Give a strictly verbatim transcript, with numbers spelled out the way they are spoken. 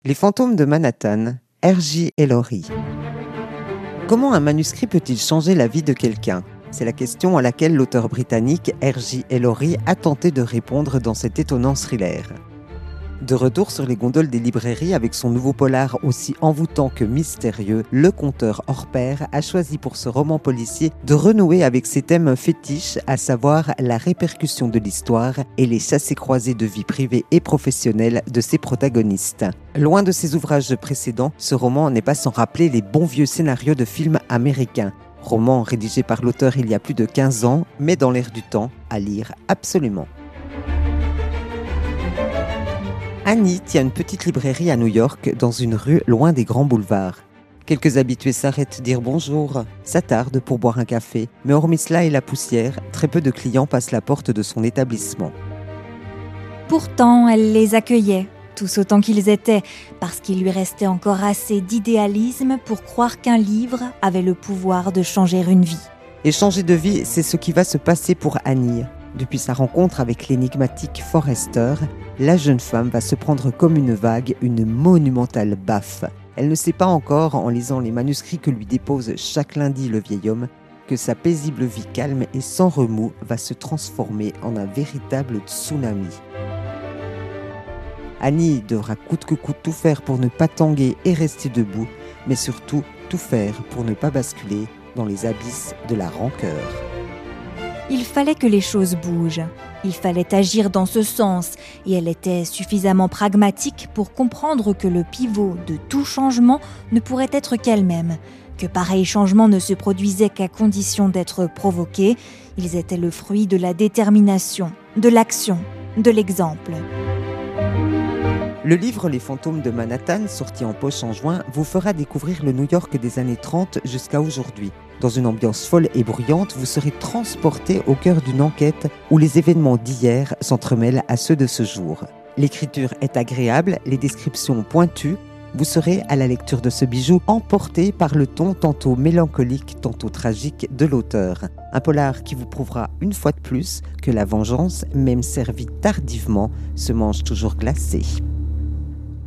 Les fantômes de Manhattan, R J Ellory. Comment un manuscrit peut-il changer la vie de quelqu'un ? C'est la question à laquelle l'auteur britannique R J Ellory a tenté de répondre dans cet étonnant thriller. De retour sur les gondoles des librairies avec son nouveau polar aussi envoûtant que mystérieux, le conteur hors pair a choisi pour ce roman policier de renouer avec ses thèmes fétiches, à savoir la répercussion de l'histoire et les chassés-croisés de vie privée et professionnelle de ses protagonistes. Loin de ses ouvrages précédents, ce roman n'est pas sans rappeler les bons vieux scénarios de films américains. Roman rédigé par l'auteur il y a plus de quinze ans, mais dans l'air du temps, à lire absolument. Annie tient une petite librairie à New York, dans une rue loin des grands boulevards. Quelques habitués s'arrêtent dire bonjour, s'attardent pour boire un café, mais hormis cela et la poussière, très peu de clients passent la porte de son établissement. Pourtant, elle les accueillait, tous autant qu'ils étaient, parce qu'il lui restait encore assez d'idéalisme pour croire qu'un livre avait le pouvoir de changer une vie. Et changer de vie, c'est ce qui va se passer pour Annie. Depuis sa rencontre avec l'énigmatique Forrester, la jeune femme va se prendre comme une vague, une monumentale baffe. Elle ne sait pas encore, en lisant les manuscrits que lui dépose chaque lundi le vieil homme, que sa paisible vie calme et sans remous va se transformer en un véritable tsunami. Annie devra coûte que coûte tout faire pour ne pas tanguer et rester debout, mais surtout tout faire pour ne pas basculer dans les abysses de la rancœur. Il fallait que les choses bougent. Il fallait agir dans ce sens, et elle était suffisamment pragmatique pour comprendre que le pivot de tout changement ne pourrait être qu'elle-même, que pareil changement ne se produisait qu'à condition d'être provoqués. Ils étaient le fruit de la détermination, de l'action, de l'exemple. Le livre Les fantômes de Manhattan, sorti en poche en juin, vous fera découvrir le New York des années trente jusqu'à aujourd'hui. Dans une ambiance folle et bruyante, vous serez transporté au cœur d'une enquête où les événements d'hier s'entremêlent à ceux de ce jour. L'écriture est agréable, les descriptions pointues. Vous serez, à la lecture de ce bijou, emporté par le ton tantôt mélancolique, tantôt tragique de l'auteur. Un polar qui vous prouvera une fois de plus que la vengeance, même servie tardivement, se mange toujours glacée.